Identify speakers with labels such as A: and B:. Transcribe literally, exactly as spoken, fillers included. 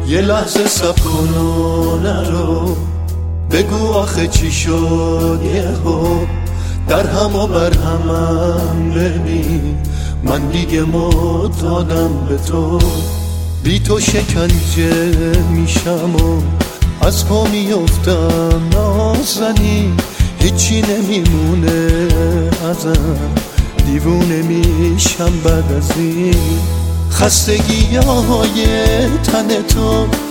A: یه لحظه صبر کن و نرو، بگو آخه چی شد یهو، در هم و بر همم ببین، من دیگه معتادم به تو. بی تو شکنجه میشم و از پا میافتم نازنی، هیچی نمیمونه ازم، دیوونه میشم بعد از این. خستگی های تن تو